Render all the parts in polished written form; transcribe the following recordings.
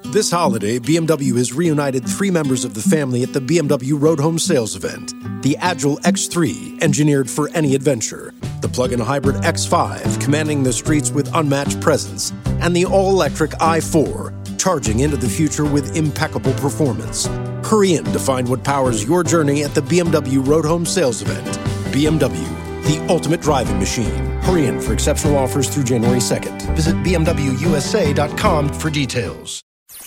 This holiday, BMW has reunited 3 members of the family at the BMW Road Home Sales event. The Agile X3, engineered for any adventure. The plug-in hybrid X5, commanding the streets with unmatched presence. And the all-electric i4, charging into the future with impeccable performance. Hurry in to find what powers your journey at the BMW Road Home Sales event. BMW, the ultimate driving machine. Hurry in for exceptional offers through January 2nd. Visit BMWUSA.com for details.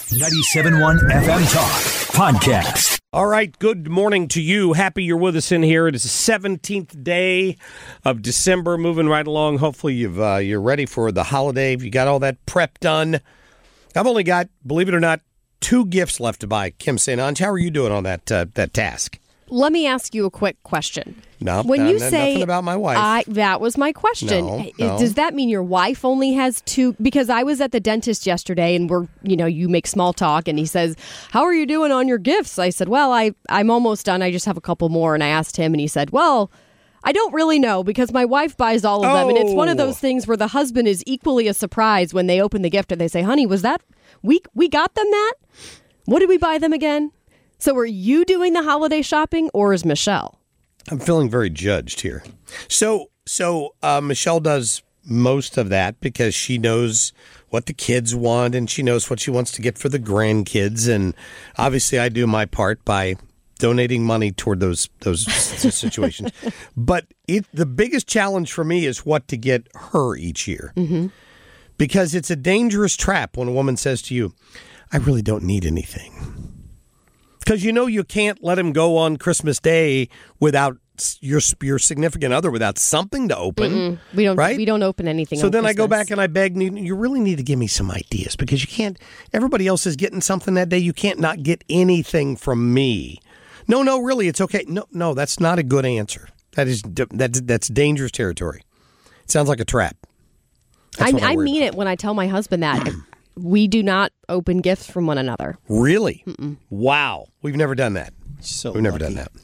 97.1 FM Talk Podcast. All right, good morning to you. Happy you're with us in here. It is the 17th day of December, moving right along. Hopefully you're ready for the holiday. You got all that prep done. I've only got, believe it or not, 2 gifts left to buy. Kim St. Ange, how are you doing on that task? Let me ask you a quick question. No, when you say nothing about my wife. That was my question. No. Does that mean your wife only has 2? Because I was at the dentist yesterday, and you make small talk, and he says, "How are you doing on your gifts?" I said, "Well, I'm almost done. I just have a couple more." And I asked him, and he said, "Well, I don't really know because my wife buys all of them, and it's one of those things where the husband is equally as surprised when they open the gift and they say, 'Honey, was that we got them that? What did we buy them again?'" So are you doing the holiday shopping, or is Michelle? I'm feeling very judged here. So Michelle does most of that because she knows what the kids want and she knows what she wants to get for the grandkids. And obviously I do my part by donating money toward those situations. But the biggest challenge for me is what to get her each year. Mm-hmm. Because it's a dangerous trap when a woman says to you, "I really don't need anything." Because you can't let him go on Christmas Day without your significant other, without something to open. We don't. Right? We don't open anything. So on then Christmas. I go back and I beg, you really need to give me some ideas because you can't. Everybody else is getting something that day. You can't not get anything from me. No, really, it's okay. No, that's not a good answer. That's dangerous territory. It sounds like a trap. I mean it when I tell my husband that. We do not open gifts from one another. Really? Wow. We've never done that. We've never done that.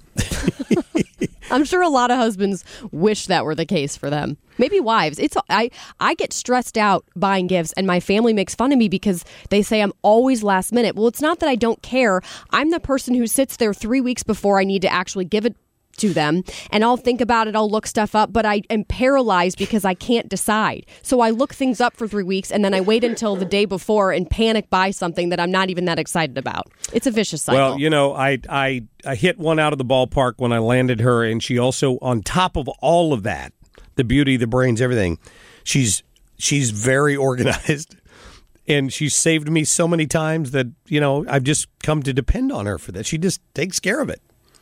I'm sure a lot of husbands wish that were the case for them. Maybe wives. I get stressed out buying gifts, and my family makes fun of me because they say I'm always last minute. Well, it's not that I don't care. I'm the person who sits there 3 weeks before I need to actually give it to them, and I'll think about it, I'll look stuff up, but I am paralyzed because I can't decide. So I look things up for 3 weeks, and then I wait until the day before and panic buy something that I'm not even that excited about. It's a vicious cycle. Well, I hit one out of the ballpark when I landed her, and she also, on top of all of that, the beauty, the brains, everything, she's very organized. And she's saved me so many times that, I've just come to depend on her for that. She just takes care of it.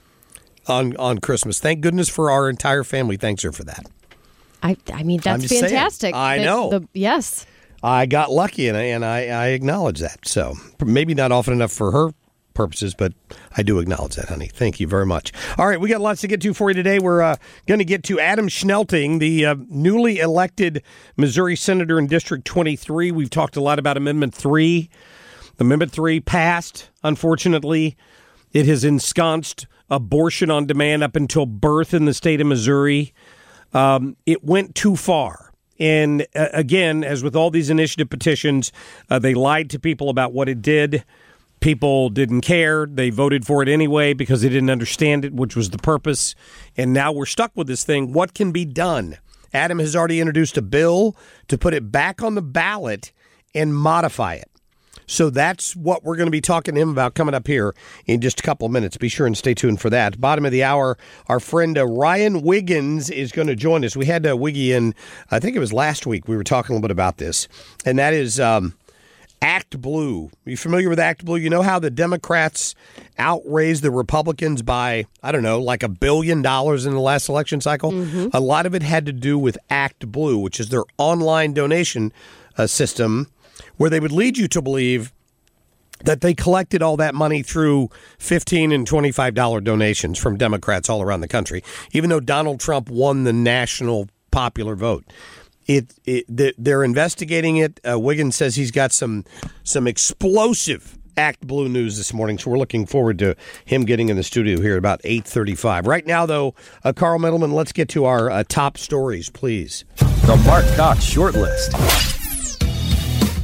On Christmas. Thank goodness for our entire family. Thanks her for that. I mean, that's fantastic. I know. Yes. I got lucky, and I acknowledge that. So maybe not often enough for her purposes, but I do acknowledge that, honey. Thank you very much. All right, we got lots to get to for you today. We're going to get to Adam Schnelting, the newly elected Missouri Senator in District 23. We've talked a lot about Amendment 3. Amendment 3 passed, unfortunately. It has ensconced abortion on demand up until birth in the state of Missouri. It went too far. And again, as with all these initiative petitions, they lied to people about what it did. People didn't care. They voted for it anyway because they didn't understand it, which was the purpose. And now we're stuck with this thing. What can be done? Adam has already introduced a bill to put it back on the ballot and modify it. So that's what we're going to be talking to him about coming up here in just a couple of minutes. Be sure and stay tuned for that. Bottom of the hour, our friend Ryan Wiggins is going to join us. We had Wiggy in, I think it was last week. We were talking a little bit about this, and that is Act Blue. Are you familiar with Act Blue? You know how the Democrats outraised the Republicans by, like $1 billion in the last election cycle? Mm-hmm. A lot of it had to do with Act Blue, which is their online donation system, where they would lead you to believe that they collected all that money through $15 and $25 donations from Democrats all around the country, even though Donald Trump won the national popular vote. They're investigating it. Wiggins says he's got some explosive Act Blue news this morning, so we're looking forward to him getting in the studio here at about 8:35. Right now, though, Carl Middleman, let's get to our top stories, please. The Mark Cox Short List.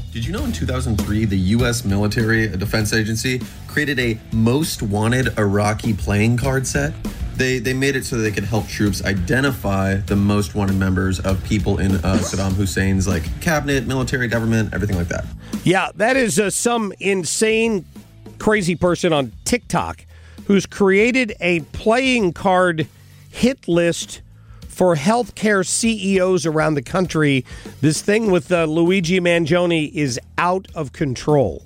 Did you know in 2003, the U.S. military, a defense agency, created a most wanted Iraqi playing card set? They made it so that they could help troops identify the most wanted members of people in Saddam Hussein's cabinet, military, government, everything like that. Yeah, that is some insane, crazy person on TikTok who's created a playing card hit list for healthcare CEOs around the country. This thing with Luigi Mangione is out of control.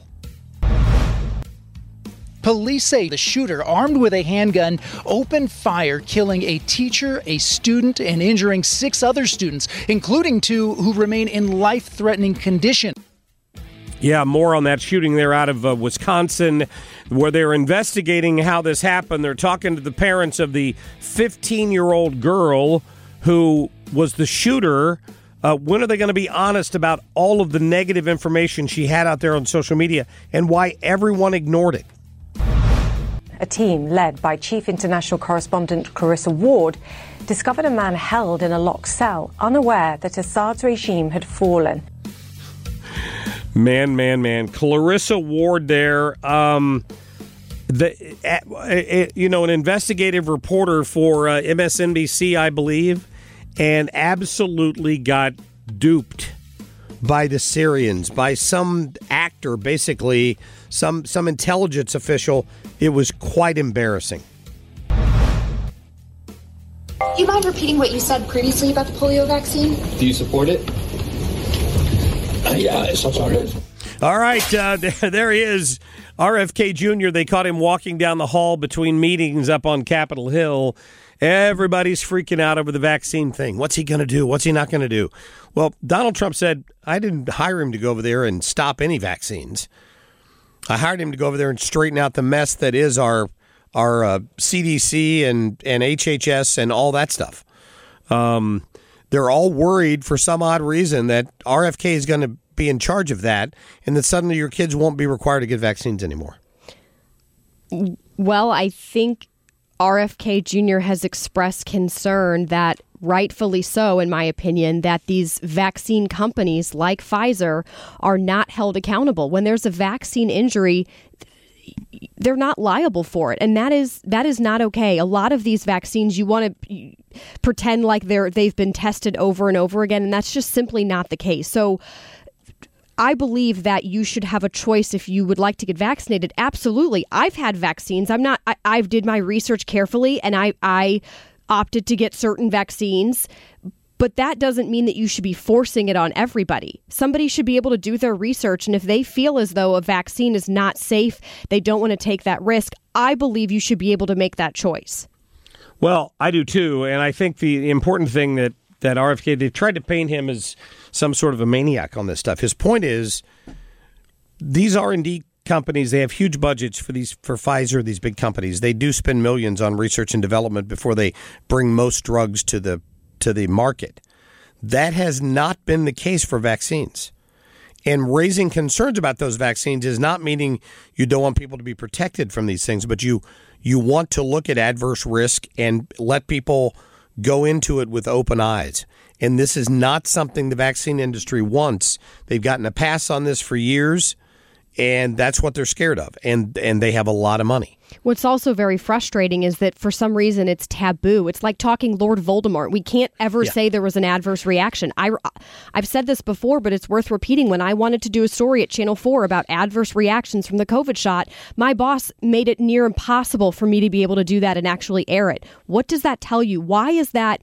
Police say the shooter, armed with a handgun, opened fire, killing a teacher, a student, and injuring 6 other students, including 2 who remain in life-threatening condition. Yeah, more on that shooting there out of Wisconsin, where they're investigating how this happened. They're talking to the parents of the 15-year-old girl who was the shooter. When are they going to be honest about all of the negative information she had out there on social media and why everyone ignored it? A team led by Chief International Correspondent Clarissa Ward discovered a man held in a locked cell, unaware that Assad's regime had fallen. Man. Clarissa Ward there, an investigative reporter for MSNBC, I believe, and absolutely got duped by the Syrians, by some actor, basically, some intelligence official. It was quite embarrassing. Do you mind repeating what you said previously about the polio vaccine? Do you support it? Yeah, it's sorry. All right, there he is, RFK Jr. They caught him walking down the hall between meetings up on Capitol Hill. Everybody's freaking out over the vaccine thing. What's he going to do? What's he not going to do? Well, Donald Trump said, I didn't hire him to go over there and stop any vaccines. I hired him to go over there and straighten out the mess that is our CDC and HHS and all that stuff. They're all worried for some odd reason that RFK is going to be in charge of that, and that suddenly your kids won't be required to get vaccines anymore. Well, I think RFK Jr. has expressed concern that, rightfully so, in my opinion, that these vaccine companies like Pfizer are not held accountable. When there's a vaccine injury, they're not liable for it. And that is not okay. A lot of these vaccines, you want to pretend like they've been tested over and over again, and that's just simply not the case. So I believe that you should have a choice if you would like to get vaccinated. Absolutely. I've had vaccines. I did my research carefully, and I opted to get certain vaccines. But that doesn't mean that you should be forcing it on everybody. Somebody should be able to do their research. And if they feel as though a vaccine is not safe, they don't want to take that risk, I believe you should be able to make that choice. Well, I do too. And I think the important thing that RFK, they've tried to paint him as some sort of a maniac on this stuff. His point is these R&D companies, they have huge budgets for Pfizer, these big companies. They do spend millions on research and development before they bring most drugs to the market. That has not been the case for vaccines. And raising concerns about those vaccines is not meaning you don't want people to be protected from these things, but you want to look at adverse risk and let people go into it with open eyes. And this is not something the vaccine industry wants. They've gotten a pass on this for years, and that's what they're scared of. And they have a lot of money. What's also very frustrating is that for some reason it's taboo. It's like talking Lord Voldemort. We can't ever say there was an adverse reaction. I've said this before, but it's worth repeating. When I wanted to do a story at Channel 4 about adverse reactions from the COVID shot, my boss made it near impossible for me to be able to do that and actually air it. What does that tell you? Why is that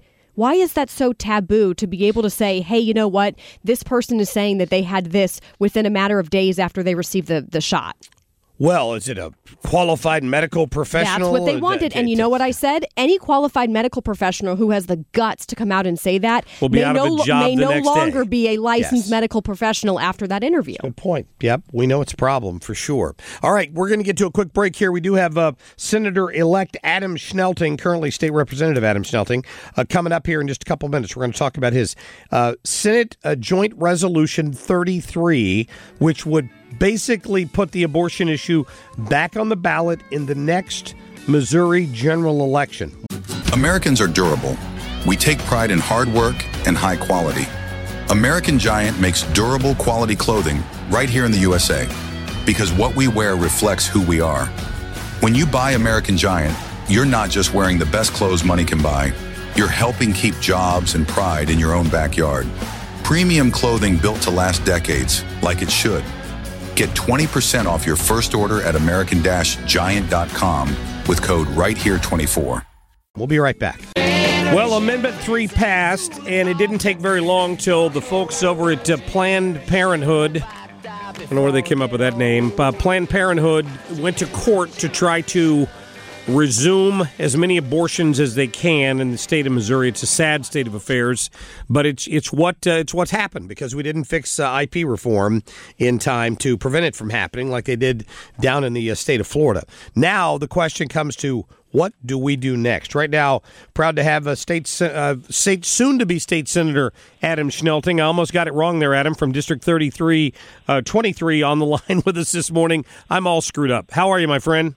so taboo to be able to say, hey, you know what? This person is saying that they had this within a matter of days after they received the shot. Well, is it a qualified medical professional? That's what they wanted. And you know what I said? Any qualified medical professional who has the guts to come out and say that may no longer be a licensed medical professional after that interview. Good point. Yep. We know it's a problem for sure. All right. We're going to get to a quick break here. We do have Senator-elect Adam Schnelting, currently State Representative Adam Schnelting, coming up here in just a couple minutes. We're going to talk about his Senate Joint Resolution 33, which would basically put the abortion issue back on the ballot in the next Missouri general election. Americans are durable. We take pride in hard work and high quality. American Giant makes durable quality clothing right here in the USA because what we wear reflects who we are. When you buy American Giant, you're not just wearing the best clothes money can buy. You're helping keep jobs and pride in your own backyard. Premium clothing built to last decades, like it should. Get 20% off your first order at American-Giant.com with code RightHere24. We'll be right back. Well, Amendment 3 passed, and it didn't take very long till the folks over at Planned Parenthood, I don't know where they came up with that name, Planned Parenthood went to court to try to resume as many abortions as they can in the state of Missouri. It's a sad state of affairs, but it's what's happened because we didn't fix IP reform in time to prevent it from happening like they did down in the state of Florida. Now the question comes to, what do we do next? Right now, proud to have a soon-to-be state senator Adam Schnelting. I almost got it wrong there, Adam, from District 23 on the line with us this morning. I'm all screwed up. How are you, my friend?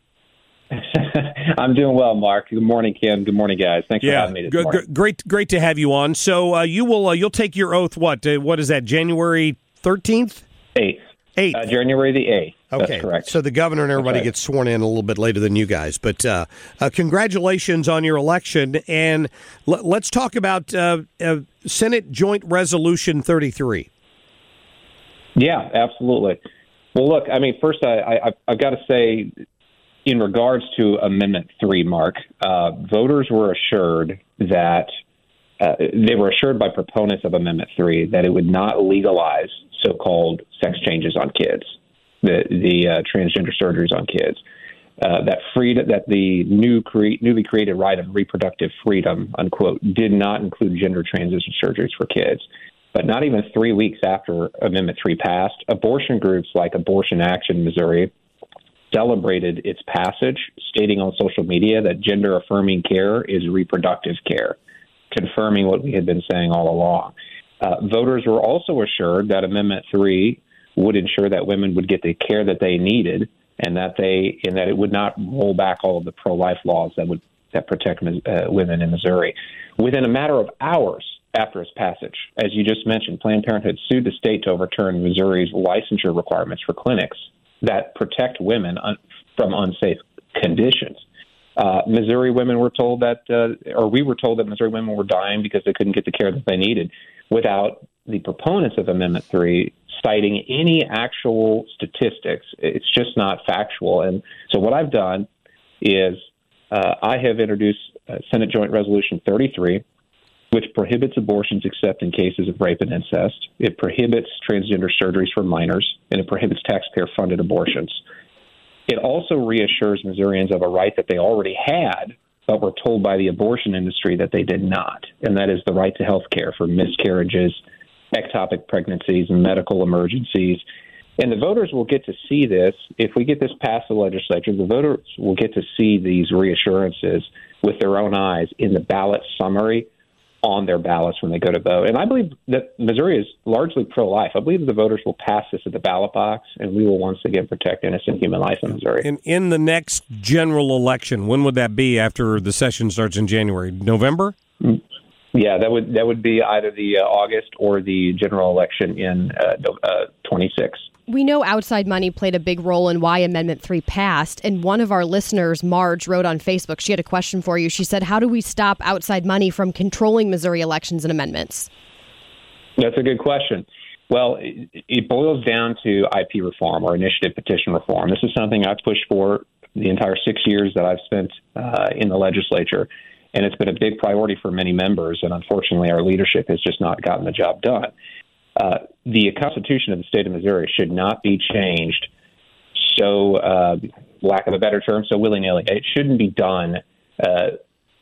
I'm doing well, Mark. Good morning, Kim. Good morning, guys. Thanks for having me this morning. Great to have you on. So you'll take your oath. What is that? January 13th? 8th. January the 8th. Okay, that's correct. So the governor and everybody gets sworn in a little bit later than you guys. But congratulations on your election. And let's talk about Senate Joint Resolution 33. Yeah, absolutely. Well, look, I mean, first, I've got to say, in regards to Amendment 3, Mark, voters were assured that they were assured by proponents of Amendment 3 that it would not legalize so-called sex changes on kids, the transgender surgeries on kids, that the newly created right of reproductive freedom, unquote, did not include gender transition surgeries for kids. But not even 3 weeks after Amendment 3 passed, abortion groups like Abortion Action Missouri celebrated its passage, stating on social media that gender-affirming care is reproductive care, confirming what we had been saying all along. Voters were also assured that Amendment 3 would ensure that women would get the care that they needed, and that it would not roll back all of the pro-life laws that protect women in Missouri. Within a matter of hours after its passage, as you just mentioned, Planned Parenthood sued the state to overturn Missouri's licensure requirements for clinics that protect women from unsafe conditions. Missouri women were told we were told that Missouri women were dying because they couldn't get the care that they needed, without the proponents of Amendment 3 citing any actual statistics. It's just not factual. And so what I've done is I have introduced Senate Joint Resolution 33, which prohibits abortions except in cases of rape and incest. It prohibits transgender surgeries for minors, and it prohibits taxpayer-funded abortions. It also reassures Missourians of a right that they already had, but were told by the abortion industry that they did not, and that is the right to health care for miscarriages, ectopic pregnancies, and medical emergencies. And the voters will get to see this. If we get this past the legislature, the voters will get to see these reassurances with their own eyes in the ballot summary on their ballots when they go to vote. And I believe that Missouri is largely pro-life. I believe the voters will pass this at the ballot box, and we will once again protect innocent human life in Missouri. In the next general election, when would that be after the session starts in January? November? Yeah, that would be either the August or the general election in 26. We know outside money played a big role in why Amendment 3 passed, and one of our listeners, Marge, wrote on Facebook. She had a question for you. She said, how do we stop outside money from controlling Missouri elections and amendments? That's a good question. Well, it boils down to IP reform or initiative petition reform. This is something I've pushed for the entire 6 years that I've spent in the legislature, and it's been a big priority for many members, and unfortunately our leadership has just not gotten the job done. The Constitution of the state of Missouri should not be changed so, lack of a better term, so willy-nilly. It shouldn't be done, by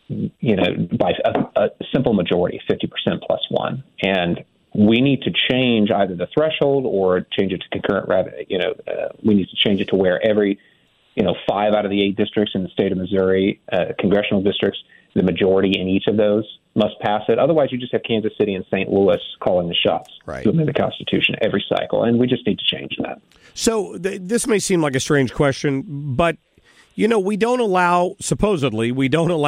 a simple majority, 50% plus one. And we need to change either the threshold or change it to concurrent revenue. We need to change it to where every, 5 out of the 8 districts in the state of Missouri, congressional districts, the majority in each of those must pass it. Otherwise, you just have Kansas City and St. Louis calling the shots to amend the Constitution every cycle, and we just need to change that. So this may seem like a strange question, but, we don't allow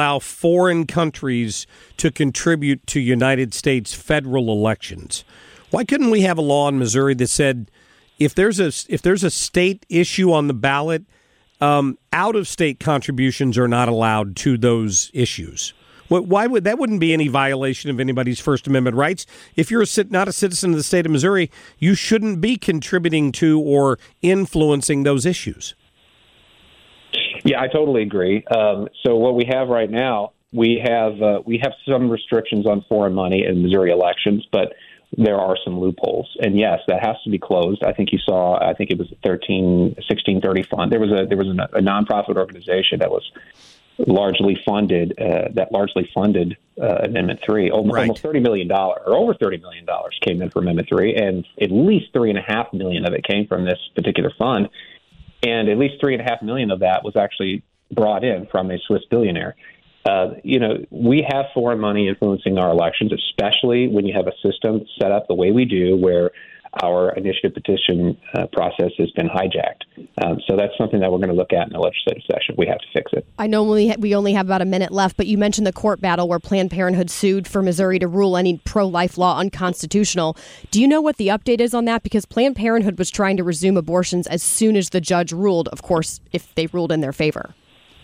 foreign countries to contribute to United States federal elections. Why couldn't we have a law in Missouri that said if there's a state issue on the ballot, out-of-state contributions are not allowed to those issues? Why would that wouldn't be any violation of anybody's First Amendment rights? If you're not a citizen of the state of Missouri, you shouldn't be contributing to or influencing those issues. Yeah, I totally agree. So what we have right now, we have some restrictions on foreign money in Missouri elections, but there are some loopholes. And yes, that has to be closed. I think it was a 1630 fund. There was a nonprofit organization that was largely funded Amendment 3. Almost $30 million or over $30 million came in for Amendment 3, and at least $3.5 million of it came from this particular fund. And at least $3.5 million of that was actually brought in from a Swiss billionaire. We have foreign money influencing our elections, especially when you have a system set up the way we do, where our initiative petition process has been hijacked. So that's something that we're going to look at in the legislative session. We have to fix it. I know we only have about a minute left, but you mentioned the court battle where Planned Parenthood sued for Missouri to rule any pro-life law unconstitutional. Do you know what the update is on that? Because Planned Parenthood was trying to resume abortions as soon as the judge ruled, of course, if they ruled in their favor.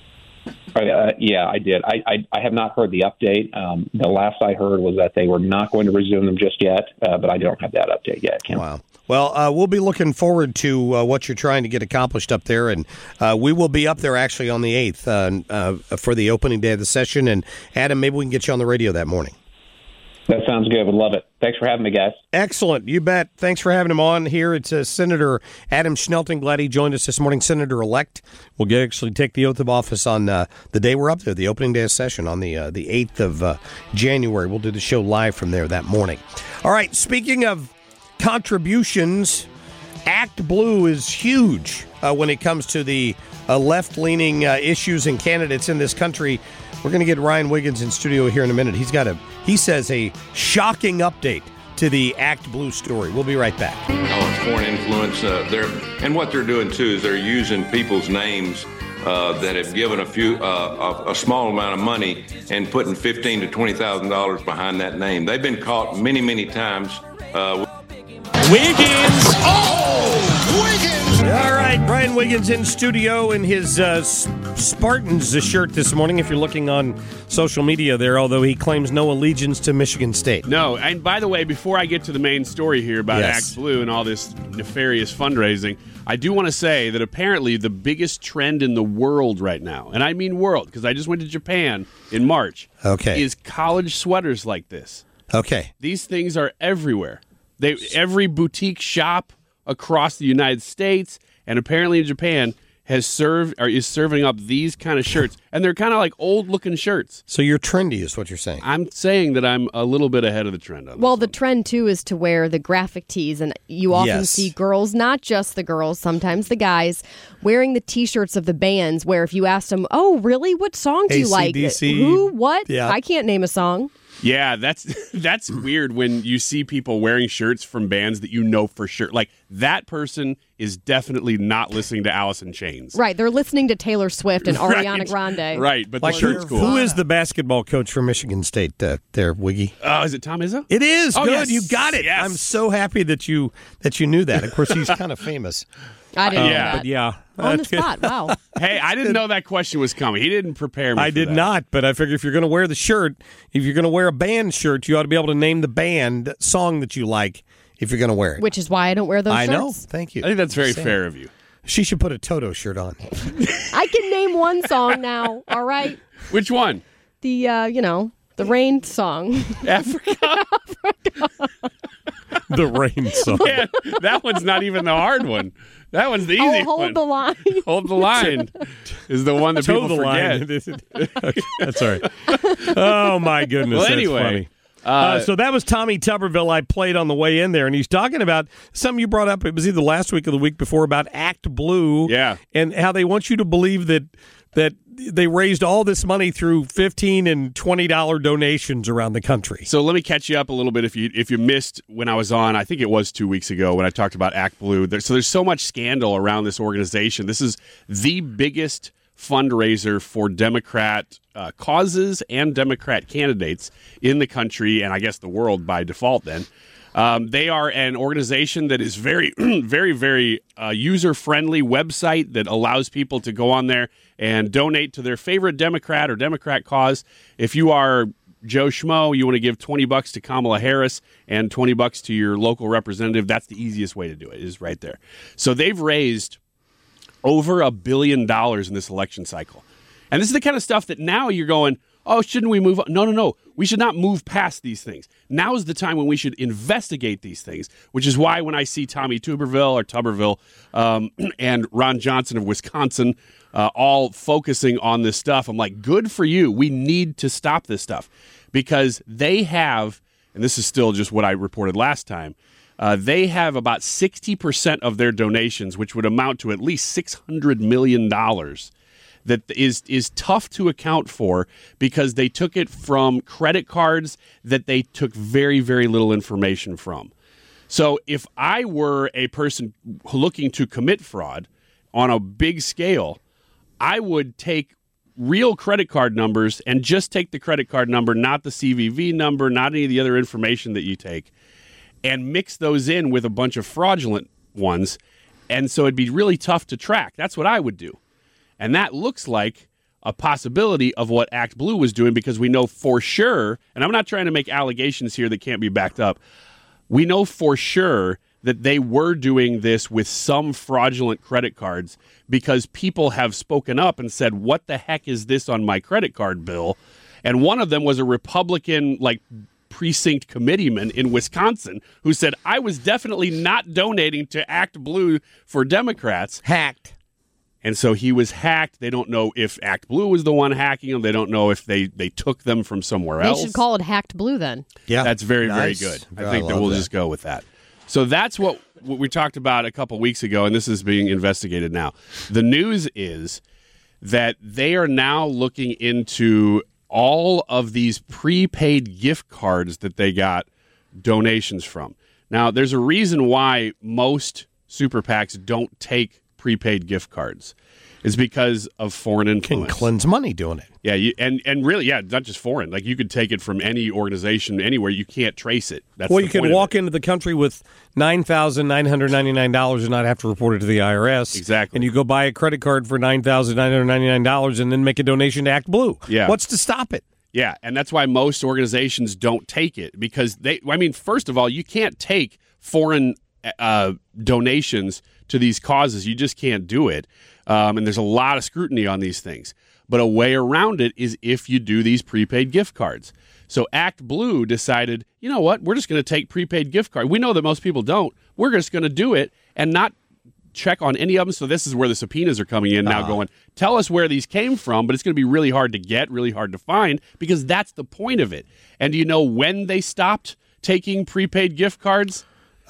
Yeah, I did. I have not heard the update. The last I heard was that they were not going to resume them just yet, but I don't have that update yet, Kim. Wow. Well, we'll be looking forward to what you're trying to get accomplished up there, and we will be up there actually on the 8th for the opening day of the session. And, Adam, maybe we can get you on the radio that morning. That sounds good. Would love it. Thanks for having me, guys. Excellent. You bet. Thanks for having him on here. It's Senator Adam Schnelting. Glad he joined us this morning, Senator-elect. We'll actually take the oath of office on the day we're up there, the opening day of session on the 8th of January. We'll do the show live from there that morning. All right, speaking of contributions, Act Blue is huge when it comes to the left-leaning issues and candidates in this country. We're going to get Ryan Wiggins in studio here in a minute. He says a shocking update to the Act Blue story. We'll be right back. Oh, it's foreign influence. And what they're doing, too, is they're using people's names that have given a small amount of money and putting $15,000 to $20,000 behind that name. They've been caught many, many times. Wiggins! Oh! Wiggins! All right, Brian Wiggins in studio in his Spartans shirt this morning, if you're looking on social media there, although he claims no allegiance to Michigan State. No, and by the way, before I get to the main story here about Act Blue and all this nefarious fundraising, I do want to say that apparently the biggest trend in the world right now, and I mean world, because I just went to Japan in March, is college sweaters like this. Okay. These things are everywhere. Every boutique shop across the United States and apparently in Japan is serving up these kind of shirts, and they're kind of like old-looking shirts. So you're trendy, is what you're saying. I'm saying that I'm a little bit ahead of the trend on this. Well, the trend too is to wear the graphic tees, and you often see girls, not just the girls, sometimes the guys, wearing the T-shirts of the bands. Where if you ask them, "Oh, really? What song do you like? Who? What? Yeah. I can't name a song." Yeah, that's weird when you see people wearing shirts from bands that you know for sure. Like, that person is definitely not listening to Alice in Chains. Right, they're listening to Taylor Swift and Ariana Grande. Right, but the shirt's cool. Who is the basketball coach for Michigan State there, Wiggy? Is it Tom Izzo? It is. Oh, good, yes. you got it. Yes. I'm so happy that you knew that. Of course, he's kind of famous. I didn't know that. But yeah. On the spot, wow. Hey, I didn't know that question was coming. He didn't prepare me I did not, but I figure if you're going to wear the shirt, if you're going to wear a band shirt, you ought to be able to name the band song that you like if you're going to wear it. Which is why I don't wear those shirts. I know. Thank you. I think that's very fair of you. She should put a Toto shirt on. I can name one song now, all right? Which one? The, the Rain song. Africa. The Rain song. Man, that one's not even the hard one. That one's the easy one. Hold the line. Hold the line is the one that people forget. Okay, that's all right. Oh, my goodness. Well, that's anyway. funny. So that was Tommy Tuberville I played on the way in there, and he's talking about something you brought up. It was either last week or the week before about Act Blue. Yeah. And how they want you to believe that they raised all this money through $15 and $20 donations around the country. So let me catch you up a little bit if you missed when I was on. I think it was 2 weeks ago when I talked about Act Blue. There's so much scandal around this organization. This is the biggest fundraiser for Democrat causes and Democrat candidates in the country, and I guess the world by default then. They are an organization that is very, very, very user-friendly website that allows people to go on there and donate to their favorite Democrat or Democrat cause. If you are Joe Schmo, you want to give $20 to Kamala Harris and $20 to your local representative, that's the easiest way to do it, is right there. So they've raised over $1 billion in this election cycle. And this is the kind of stuff that now you're going, oh, shouldn't we move on? No. We should not move past these things. Now is the time when we should investigate these things, which is why when I see Tommy Tuberville and Ron Johnson of Wisconsin all focusing on this stuff, I'm like, good for you. We need to stop this stuff because they have, and this is still just what I reported last time, they have about 60% of their donations, which would amount to at least $600 million, that is tough to account for because they took it from credit cards that they took very, very little information from. So if I were a person looking to commit fraud on a big scale, I would take real credit card numbers and just take the credit card number, not the CVV number, not any of the other information that you take, and mix those in with a bunch of fraudulent ones. And so it'd be really tough to track. That's what I would do. And that looks like a possibility of what Act Blue was doing because we know for sure, and I'm not trying to make allegations here that can't be backed up, we know for sure that they were doing this with some fraudulent credit cards because people have spoken up and said, what the heck is this on my credit card bill? And one of them was a Republican, precinct committeeman in Wisconsin who said, I was definitely not donating to Act Blue for Democrats. Hacked. And so he was hacked. They don't know if Act Blue was the one hacking them. They don't know if they took them from somewhere else. They should call it Hacked Blue then. Yeah. That's very, nice. very good. I think that we'll just go with that. So that's what we talked about a couple weeks ago, and this is being investigated now. The news is that they are now looking into all of these prepaid gift cards that they got donations from. Now, there's a reason why most super PACs don't take prepaid gift cards. It's because of foreign influence. Can cleanse money doing it. Yeah, and really, not just foreign. Like you could take it from any organization anywhere. You can't trace it. That's you can walk into the country with $9,999 and not have to report it to the IRS. Exactly. And you go buy a credit card for $9,999 and then make a donation to Act Blue. Yeah. What's to stop it? Yeah, and that's why most organizations don't take it because first of all, you can't take foreign donations to these causes. You just can't do it. And there's a lot of scrutiny on these things. But a way around it is if you do these prepaid gift cards. So Act Blue decided, you know what, we're just going to take prepaid gift cards. We know that most people don't. We're just going to do it and not check on any of them. So this is where the subpoenas are coming in now going, tell us where these came from, but it's going to be really hard to get, really hard to find because that's the point of it. And do you know when they stopped taking prepaid gift cards?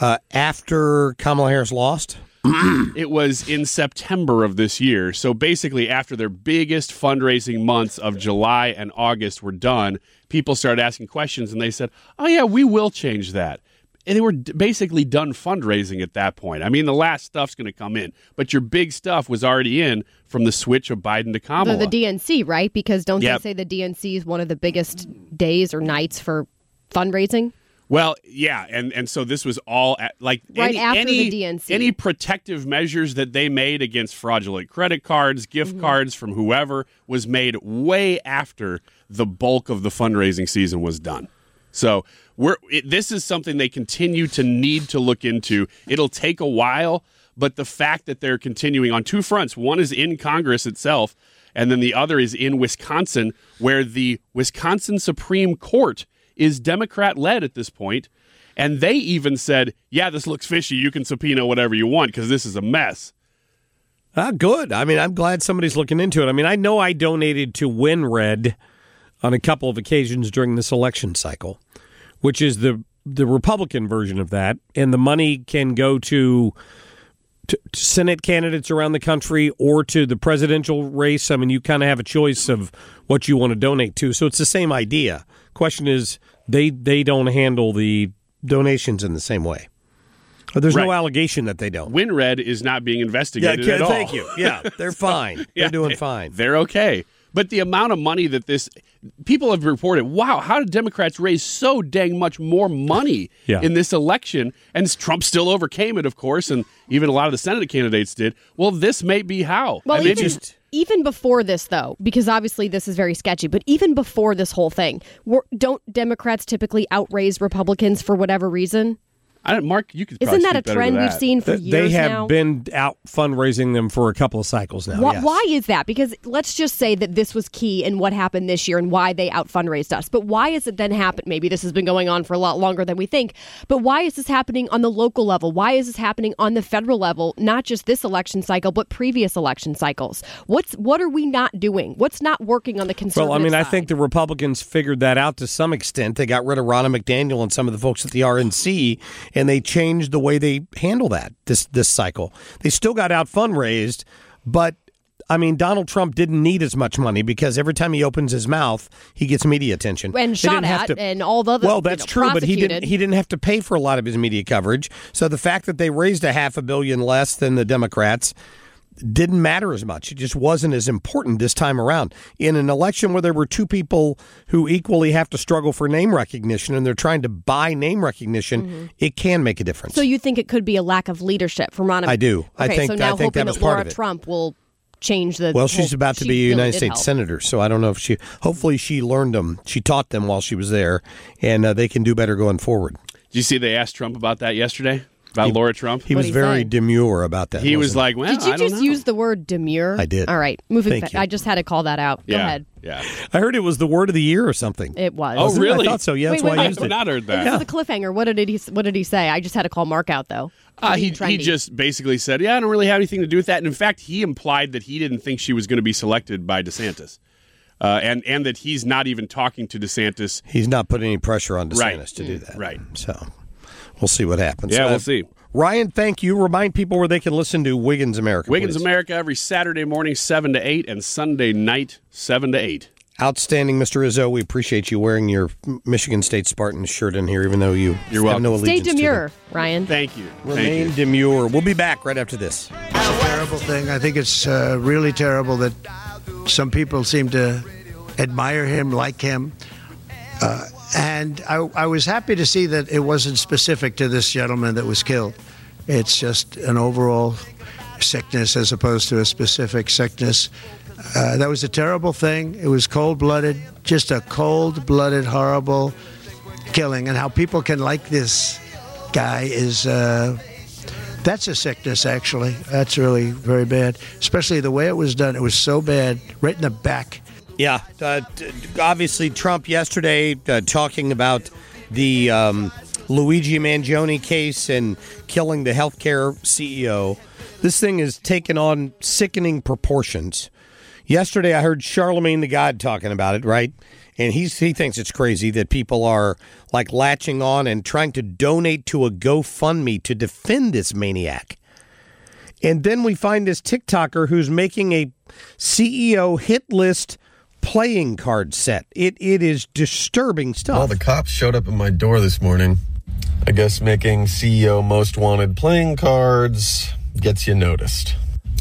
After Kamala Harris lost? It was in September of this year. So basically after their biggest fundraising months of July and August were done, people started asking questions and they said, oh yeah, we will change that. And they were basically done fundraising at that point. I mean, the last stuff's going to come in, but your big stuff was already in from the switch of Biden to Kamala. The DNC, right? Because don't they say the DNC is one of the biggest days or nights for fundraising? Well, yeah, and so this was all right after the DNC. Any protective measures that they made against fraudulent credit cards, gift cards from whoever was made way after the bulk of the fundraising season was done. So this is something they continue to need to look into. It'll take a while, but the fact that they're continuing on two fronts, one is in Congress itself, and then the other is in Wisconsin, where the Wisconsin Supreme Court is Democrat-led at this point, and they even said, yeah, this looks fishy. You can subpoena whatever you want because this is a mess. Good. I mean, I'm glad somebody's looking into it. I mean, I know I donated to WinRed on a couple of occasions during this election cycle, which is the Republican version of that, and the money can go to Senate candidates around the country or to the presidential race. I mean, you kind of have a choice of what you want to donate to, so it's the same idea. Question is, they don't handle the donations in the same way. There's no allegation that they don't. WinRed is not being investigated at all. Thank you. Yeah, they're fine. They're doing fine. They're okay. But the amount of money that people have reported, wow, how did Democrats raise so dang much more money in this election? And Trump still overcame it, of course, and even a lot of the Senate candidates did. Well, this may be how. Well, even before this, though, because obviously this is very sketchy, but even before this whole thing, don't Democrats typically outraise Republicans for whatever reason? Mark, you could. Isn't that a trend we've seen for years now? They have been out fundraising them for a couple of cycles now. Why is that? Because let's just say that this was key in what happened this year and why they out fundraised us. But why has it then happened? Maybe this has been going on for a lot longer than we think. But why is this happening on the local level? Why is this happening on the federal level? Not just this election cycle, but previous election cycles. What are we not doing? What's not working on the conservative side? I think the Republicans figured that out to some extent. They got rid of Ronna McDaniel and some of the folks at the RNC. And they changed the way they handle that this cycle. They still got out fundraised, but Donald Trump didn't need as much money because every time he opens his mouth, he gets media attention and shot at, and all the other. Well, that's true, but he didn't have to pay for a lot of his media coverage. So the fact that they raised $500 million less than the Democrats didn't matter as much. It just wasn't as important this time around. In an election where there were two people who equally have to struggle for name recognition and they're trying to buy name recognition, it can make a difference. So you think it could be a lack of leadership from Ronna? I do. Okay, I think hoping that was that Laura part of it. Trump will change the. Well, she's about to be a United States Senator, so I don't know if hopefully she learned them. She taught them while she was there, and they can do better going forward. Did you see they asked Trump about that yesterday? About Laura Trump? He was very demure about that. He was like, well, Did you just use the word demure? I did. All right. Moving back. I just had to call that out. Go ahead. Yeah. I heard it was the word of the year or something. It was. Oh, really? I thought so. Yeah, that's why I used it. I've not heard that. This is the cliffhanger. What did he say? I just had to call Mark out, though. He just basically said, I don't really have anything to do with that. And in fact, he implied that he didn't think she was going to be selected by DeSantis. And that he's not even talking to DeSantis. He's not putting any pressure on DeSantis to do that. Right. So we'll see what happens. Yeah, we'll see. Ryan, thank you. Remind people where they can listen to Wiggins America. Wiggins please. America every Saturday morning, 7 to 8, and Sunday night, 7 to 8. Outstanding, Mr. Izzo. We appreciate you wearing your Michigan State Spartans shirt in here, even though you're welcome. No allegiance. Stay demure, Ryan. Thank you. Remain demure. We'll be back right after this. It's a terrible thing. I think it's really terrible that some people seem to admire him, like him. And I was happy to see that it wasn't specific to this gentleman that was killed. It's just an overall sickness as opposed to a specific sickness. That was a terrible thing. It was cold-blooded, just a cold-blooded, horrible killing. And how people can like this guy is, that's a sickness, actually. That's really very bad, especially the way it was done. It was so bad, right in the back. Yeah, obviously Trump yesterday talking about the Luigi Mangione case and killing the healthcare CEO. This thing is taken on sickening proportions. Yesterday I heard Charlemagne the God talking about it, right? And he thinks it's crazy that people are like latching on and trying to donate to a GoFundMe to defend this maniac. And then we find this TikToker who's making a CEO hit list playing card set. It is disturbing stuff. Well, the cops showed up at my door this morning. I guess making CEO most wanted playing cards gets you noticed.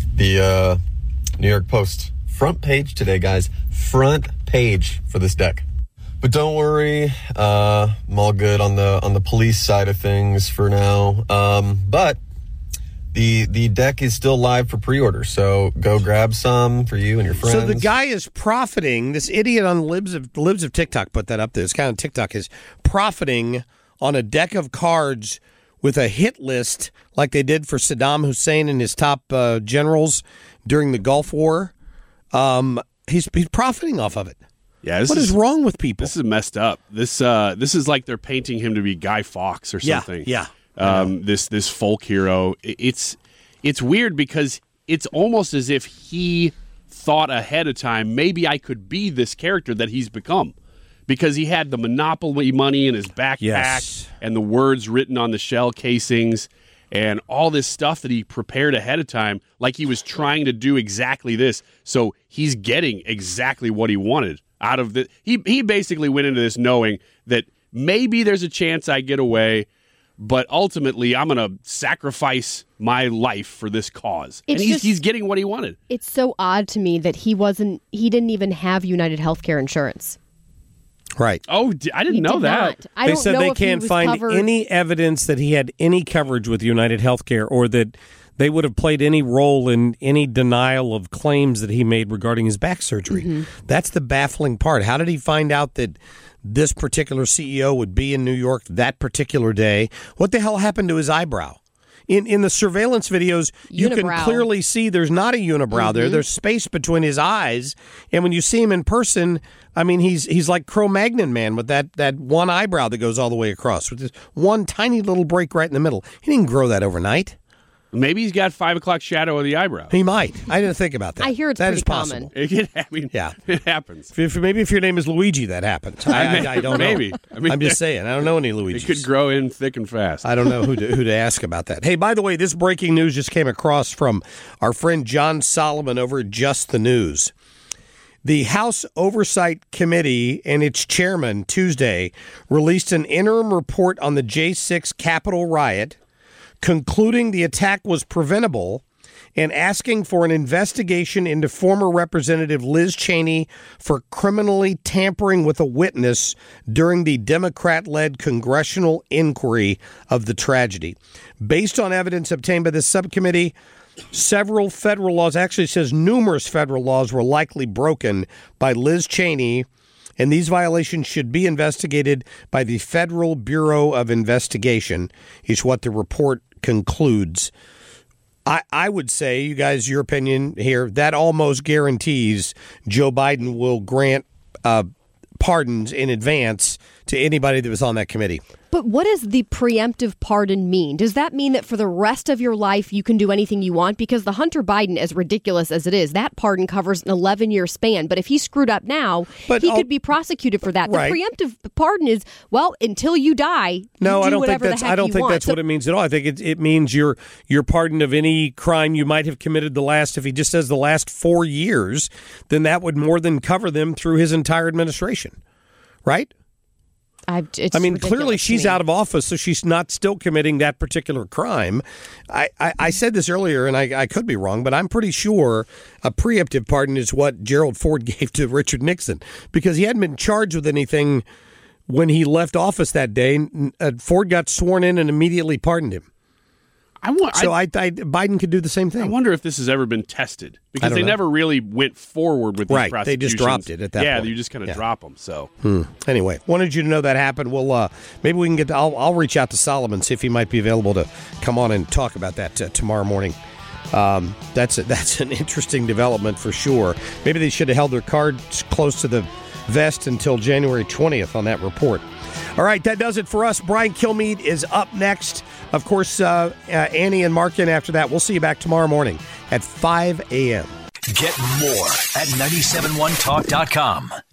The New York Post front page today, guys. Front page for this deck. But don't worry, I'm all good on the police side of things for now. But the deck is still live for pre-order, so go grab some for you and your friends. So the guy is profiting. This idiot on Libs of TikTok put that up there. This guy on TikTok is profiting on a deck of cards with a hit list like they did for Saddam Hussein and his top generals during the Gulf War. He's profiting off of it. Yeah, what is wrong with people? This is messed up. This is like they're painting him to be Guy Fawkes or something. Yeah. This folk hero. It's weird because it's almost as if he thought ahead of time, maybe I could be this character that he's become. Because he had the Monopoly money in his backpack and the words written on the shell casings and all this stuff that he prepared ahead of time, like he was trying to do exactly this. So he's getting exactly what he wanted out of the. He basically went into this knowing that maybe there's a chance I get away, but ultimately I'm going to sacrifice my life for this cause. It's and just- he's getting what he wanted. It's so odd to me that he didn't even have United Healthcare insurance. Right. Oh, I didn't know did that. not. I They don't said know they if he can't was find covered. any evidence that he had any coverage with United Healthcare or that they would have played any role in any denial of claims that he made regarding his back surgery. Mm-hmm. That's the baffling part. How did he find out that this particular CEO would be in New York that particular day? What the hell happened to his eyebrow? In the surveillance videos, you can Unibrow. clearly see there's not a unibrow there. Mm-hmm. There's space between his eyes. And when you see him in person, I mean, he's like Cro-Magnon man with that one eyebrow that goes all the way across with this one tiny little break right in the middle. He didn't grow that overnight. Maybe he's got 5 o'clock shadow of the eyebrow. He might. I didn't think about that. I hear it's that pretty is possible. It happens. Maybe if your name is Luigi, that happens. I don't know. Maybe. I mean, I'm just saying. I don't know any Luigis. It could grow in thick and fast. I don't know who to ask about that. Hey, by the way, this breaking news just came across from our friend John Solomon over at Just the News. The House Oversight Committee and its chairman Tuesday released an interim report on the J6 Capitol riot, concluding the attack was preventable and asking for an investigation into former Representative Liz Cheney for criminally tampering with a witness during the Democrat-led congressional inquiry of the tragedy. Based on evidence obtained by the subcommittee, several federal laws, actually it says numerous federal laws, were likely broken by Liz Cheney, and these violations should be investigated by the Federal Bureau of Investigation, is what the report concludes. I would say, you guys, your opinion here, that almost guarantees Joe Biden will grant pardons in advance to anybody that was on that committee. But what does the preemptive pardon mean? Does that mean that for the rest of your life you can do anything you want? Because the Hunter Biden, as ridiculous as it is, that pardon covers an 11-year span. But if he screwed up now, he could be prosecuted for that. Right. The preemptive pardon is, well, until you die, No, you do I don't think whatever that's. the heck I don't you think want. that's what it means at all. I think it means you're pardoned of any crime you might have committed the last. If he just says the last 4 years, then that would more than cover them through his entire administration, right? Clearly she's out of office, so she's not still committing that particular crime. I said this earlier, and I could be wrong, but I'm pretty sure a preemptive pardon is what Gerald Ford gave to Richard Nixon, because he hadn't been charged with anything when he left office that day. Ford got sworn in and immediately pardoned him. Biden could do the same thing. I wonder if this has ever been tested, because they never really went forward with these prosecutions. They just dropped it at that point. Yeah, you just kind of drop them. So Anyway, wanted you to know that happened. We'll maybe we can get. I'll reach out to Solomon, see if he might be available to come on and talk about that tomorrow morning. That's an interesting development for sure. Maybe they should have held their cards close to the vest until January 20th on that report. All right, that does it for us. Brian Kilmeade is up next. Of course, Annie and Mark in after that. We'll see you back tomorrow morning at 5 a.m. Get more at 971talk.com.